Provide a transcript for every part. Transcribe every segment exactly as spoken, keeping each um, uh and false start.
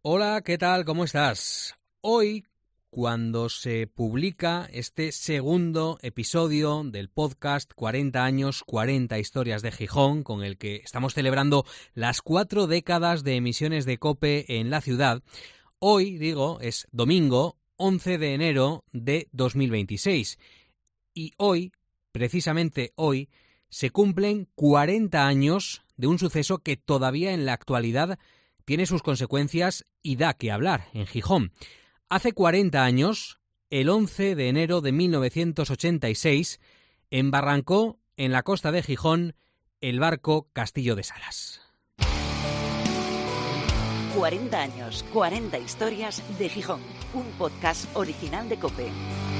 Hola, ¿qué tal? ¿Cómo estás? Hoy, cuando se publica este segundo episodio del podcast cuarenta años, cuarenta historias de Gijón, con el que estamos celebrando las cuatro décadas de emisiones de COPE en la ciudad, hoy, digo, es domingo once de enero de dos mil veintiséis. Y hoy, precisamente hoy, se cumplen cuarenta años de un suceso que todavía en la actualidad tiene sus consecuencias y da que hablar en Gijón. Hace cuarenta años, el once de enero de mil novecientos ochenta y seis, embarrancó en la costa de Gijón el barco Castillo de Salas. cuarenta años, cuarenta historias de Gijón, un podcast original de COPE.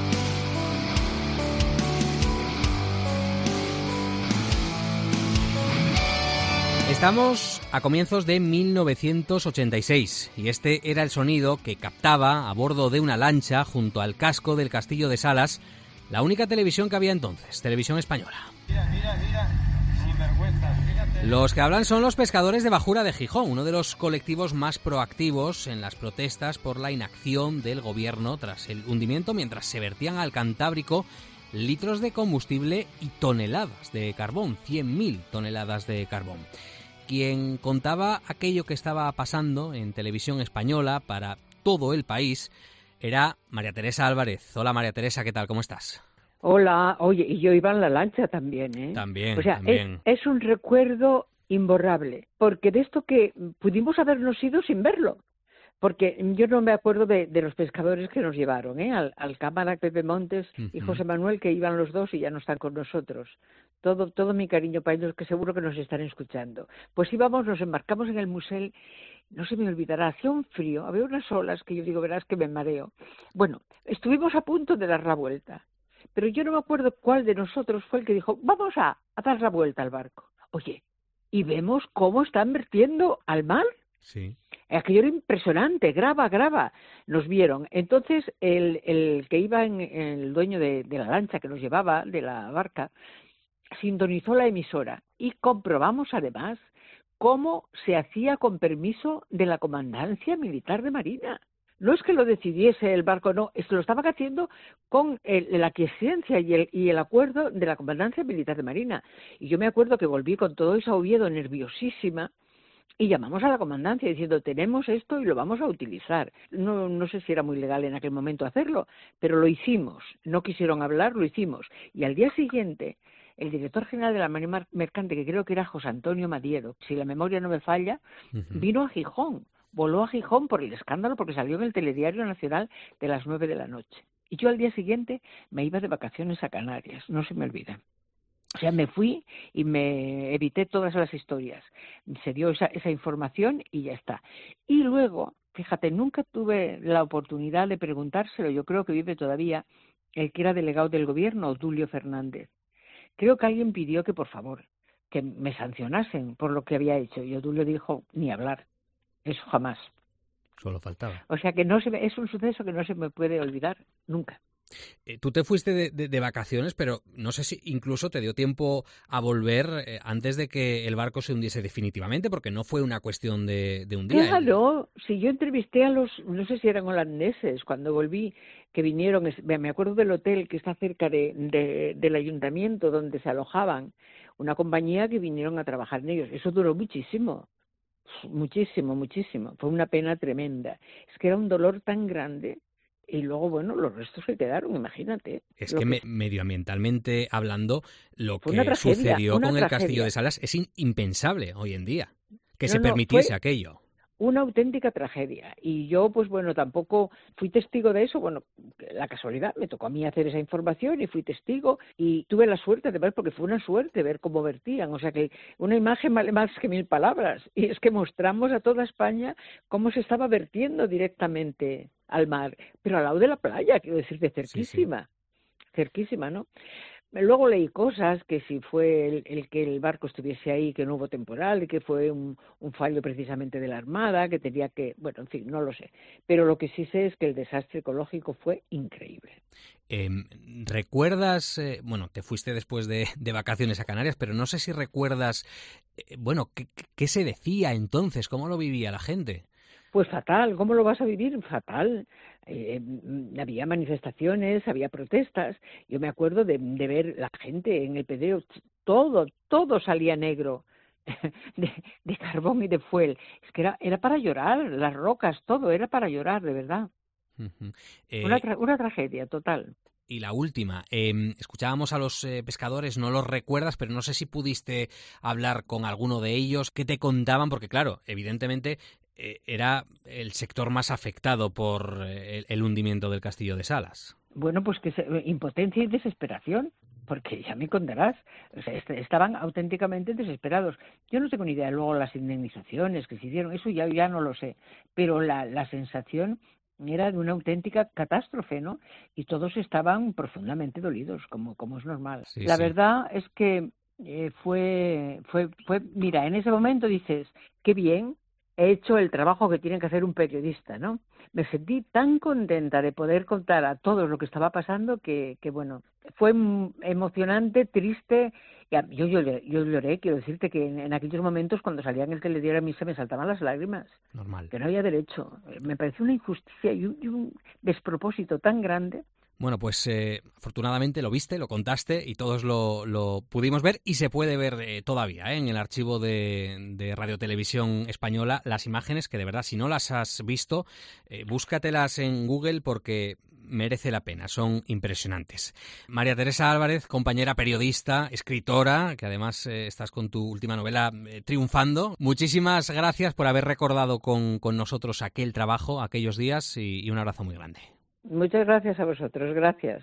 Estamos a comienzos de mil novecientos ochenta y seis y este era el sonido que captaba a bordo de una lancha junto al casco del Castillo de Salas la única televisión que había entonces, Televisión Española. Mira, mira, mira, sinvergüenza, fíjate. Los que hablan son los pescadores de Bajura de Gijón, uno de los colectivos más proactivos en las protestas por la inacción del gobierno tras el hundimiento mientras se vertían al Cantábrico litros de combustible y toneladas de carbón, cien mil toneladas de carbón. Quien contaba aquello que estaba pasando en Televisión Española para todo el país era María Teresa Álvarez. Hola María Teresa, ¿qué tal? ¿Cómo estás? Hola, oye, y yo iba en la lancha también, ¿eh? También, o sea, también. Es, es un recuerdo imborrable, porque de esto que pudimos habernos ido sin verlo. Porque yo no me acuerdo de, de los pescadores que nos llevaron, ¿eh? Al, al cámara Pepe Montes uh-huh. y José Manuel, que iban los dos y ya no están con nosotros. Todo todo mi cariño para ellos, que seguro que nos están escuchando. Pues íbamos, nos embarcamos en el Musel, no se me olvidará, hacía un frío, había unas olas que yo digo, verás que me mareo. Bueno, estuvimos a punto de dar la vuelta, pero yo no me acuerdo cuál de nosotros fue el que dijo, vamos a, a dar la vuelta al barco. Oye, y vemos cómo están vertiendo al mar. Sí. Aquello era impresionante, graba, graba. Nos vieron. Entonces, el, el que iba, en, el dueño de, de la lancha que nos llevaba, de la barca, sintonizó la emisora y comprobamos además cómo se hacía con permiso de la Comandancia Militar de Marina. No es que lo decidiese el barco, no, es que lo estaban haciendo con el, la aquiescencia y el, y el acuerdo de la Comandancia Militar de Marina. Y yo me acuerdo que volví con todo eso a Oviedo nerviosísima, y llamamos a la comandancia diciendo, tenemos esto y lo vamos a utilizar. No, no sé si era muy legal en aquel momento hacerlo, pero lo hicimos. No quisieron hablar, lo hicimos. Y al día siguiente, el director general de la Marina Mercante, que creo que era José Antonio Madiero, si la memoria no me falla, uh-huh. vino a Gijón. Voló a Gijón por el escándalo, porque salió en el Telediario Nacional de las nueve de la noche. Y yo al día siguiente me iba de vacaciones a Canarias, no se me olvida. O sea, me fui y me evité todas las historias. Se dio esa, esa información y ya está. Y luego, fíjate, nunca tuve la oportunidad de preguntárselo, yo creo que vive todavía, el que era delegado del gobierno, Tulio Fernández. Creo que alguien pidió que, por favor, que me sancionasen por lo que había hecho. Y Tulio dijo, ni hablar. Eso jamás. Solo faltaba. O sea, que no se me, es un suceso que no se me puede olvidar nunca. Eh, tú te fuiste de, de, de vacaciones, pero no sé si incluso te dio tiempo a volver eh, antes de que el barco se hundiese definitivamente, porque no fue una cuestión de, de un día. Claro, ¿eh? Si yo entrevisté a los, no sé si eran holandeses, cuando volví, que vinieron, me acuerdo del hotel que está cerca de, de, del ayuntamiento donde se alojaban, una compañía que vinieron a trabajar en ellos. Eso duró muchísimo, muchísimo, muchísimo. Fue una pena tremenda. Es que era un dolor tan grande. Y luego, bueno, los restos que quedaron, imagínate. Es que, que me, medioambientalmente hablando, lo que tragedia, sucedió con tragedia. el Castillo de Salas es in, impensable hoy en día, que no, se no, permitiese fue aquello. Una auténtica tragedia. Y yo, pues bueno, tampoco fui testigo de eso. Bueno, la casualidad, me tocó a mí hacer esa información y fui testigo. Y tuve la suerte de ver, porque fue una suerte ver cómo vertían. O sea que una imagen vale más que mil palabras. Y es que mostramos a toda España cómo se estaba vertiendo directamente al mar, pero al lado de la playa, quiero decir, de cerquísima, sí, sí. cerquísima, ¿no? Luego leí cosas, que si fue el, el que el barco estuviese ahí, que no hubo temporal, que fue un, un fallo precisamente de la Armada, que tenía que, bueno, en fin, no lo sé. Pero lo que sí sé es que el desastre ecológico fue increíble. Eh, ¿Recuerdas, eh, bueno, te fuiste después de, de vacaciones a Canarias, pero no sé si recuerdas, eh, bueno, ¿qué, qué se decía entonces? ¿Cómo lo vivía la gente? Pues fatal, ¿cómo lo vas a vivir? Fatal. Eh, había manifestaciones, había protestas. Yo me acuerdo de, de ver la gente en el pedrero, todo, todo salía negro. De, de carbón y de fuel. Es que era, era para llorar, las rocas, todo, era para llorar, de verdad. Uh-huh. Eh, una, tra- una tragedia total. Y la última, eh, escuchábamos a los eh, pescadores, no los recuerdas, pero no sé si pudiste hablar con alguno de ellos, ¿qué te contaban? Porque claro, evidentemente eh, era el sector más afectado por eh, el, el hundimiento del Castillo de Salas. Bueno, pues que se, impotencia y desesperación. Porque ya me contarás, o sea, est- estaban auténticamente desesperados. Yo no tengo ni idea luego las indemnizaciones que se hicieron, eso ya, ya no lo sé, pero la, la sensación era de una auténtica catástrofe, ¿no? Y todos estaban profundamente dolidos, como, como es normal. Sí, la sí. verdad es que eh, fue, fue, fue, mira, en ese momento dices, qué bien, he hecho el trabajo que tiene que hacer un periodista, ¿no? Me sentí tan contenta de poder contar a todos lo que estaba pasando que, que bueno, fue emocionante, triste. Yo lloré, yo lloré, quiero decirte que en, en aquellos momentos cuando salía en el telediario a mí se me saltaban las lágrimas. Normal. Que no había derecho. Me pareció una injusticia y un, y un despropósito tan grande. Bueno, pues eh, afortunadamente lo viste, lo contaste y todos lo, lo pudimos ver y se puede ver eh, todavía ¿eh? en el archivo de, de Radio Televisión Española las imágenes que de verdad, si no las has visto, eh, búscatelas en Google porque merece la pena, son impresionantes. María Teresa Álvarez, compañera periodista, escritora, que además eh, estás con tu última novela eh, triunfando. Muchísimas gracias por haber recordado con, con nosotros aquel trabajo, aquellos días y, y un abrazo muy grande. Muchas gracias a vosotros, gracias.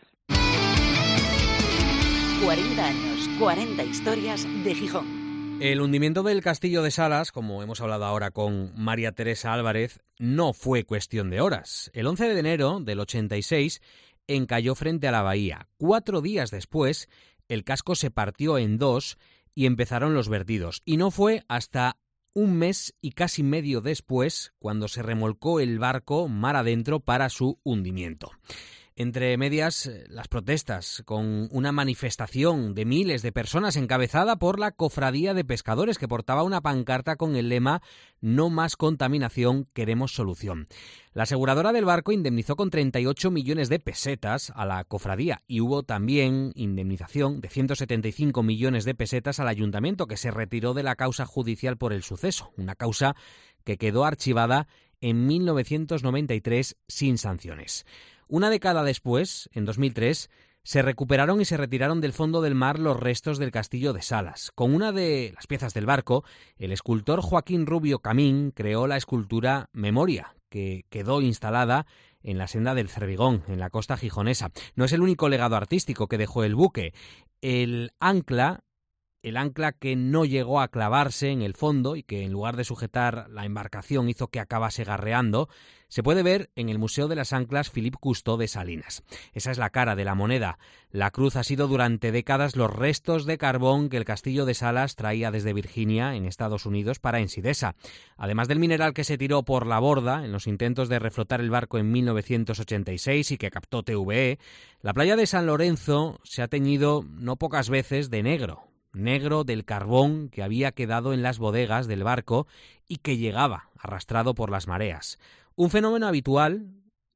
cuarenta años, cuarenta historias de Gijón. El hundimiento del Castillo de Salas, como hemos hablado ahora con María Teresa Álvarez, no fue cuestión de horas. El once de enero del ochenta y seis encalló frente a la bahía. Cuatro días después, el casco se partió en dos y empezaron los vertidos. Y no fue hasta un mes y casi medio después cuando se remolcó el barco mar adentro para su hundimiento. Entre medias, las protestas, con una manifestación de miles de personas encabezada por la Cofradía de Pescadores, que portaba una pancarta con el lema «No más contaminación, queremos solución». La aseguradora del barco indemnizó con treinta y ocho millones de pesetas a la cofradía y hubo también indemnización de ciento setenta y cinco millones de pesetas al ayuntamiento, que se retiró de la causa judicial por el suceso, una causa que quedó archivada en mil novecientos noventa y tres sin sanciones. Una década después, en dos mil tres, se recuperaron y se retiraron del fondo del mar los restos del Castillo de Salas. Con una de las piezas del barco, el escultor Joaquín Rubio Camín creó la escultura Memoria, que quedó instalada en la senda del Cervigón, en la costa gijonesa. No es el único legado artístico que dejó el buque. El ancla, el ancla que no llegó a clavarse en el fondo y que en lugar de sujetar la embarcación hizo que acabase garreando, se puede ver en el Museo de las Anclas Philippe Cousteau de Salinas. Esa es la cara de la moneda. La cruz ha sido durante décadas los restos de carbón que el Castillo de Salas traía desde Virginia, en Estados Unidos, para Ensidesa. Además del mineral que se tiró por la borda en los intentos de reflotar el barco en mil novecientos ochenta y seis y que captó T V E, la playa de San Lorenzo se ha teñido no pocas veces de negro. Negro del carbón que había quedado en las bodegas del barco y que llegaba arrastrado por las mareas. Un fenómeno habitual,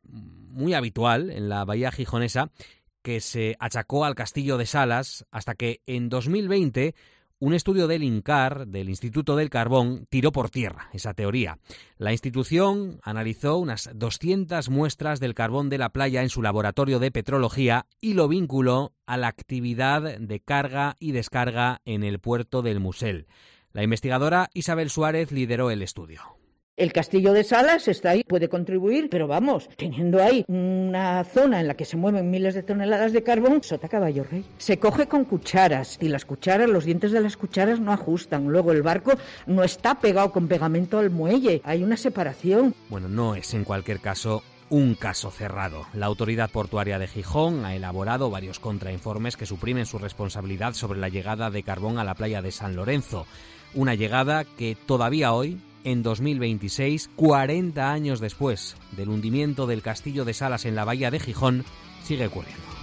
muy habitual en la bahía gijonesa, que se achacó al Castillo de Salas hasta que en dos mil veinte un estudio del INCAR, del Instituto del Carbón, tiró por tierra esa teoría. La institución analizó unas doscientas muestras del carbón de la playa en su laboratorio de petrología y lo vinculó a la actividad de carga y descarga en el puerto del Musel. La investigadora Isabel Suárez lideró el estudio. El Castillo de Salas está ahí, puede contribuir, pero vamos, teniendo ahí una zona en la que se mueven miles de toneladas de carbón, sota caballo rey. Se coge con cucharas y las cucharas, los dientes de las cucharas no ajustan. Luego el barco no está pegado con pegamento al muelle, hay una separación. Bueno, no es en cualquier caso un caso cerrado. La Autoridad Portuaria de Gijón ha elaborado varios contrainformes que suprimen su responsabilidad sobre la llegada de carbón a la playa de San Lorenzo. Una llegada que todavía hoy, en dos mil veintiséis, cuarenta años después del hundimiento del Castillo de Salas en la bahía de Gijón, sigue ocurriendo.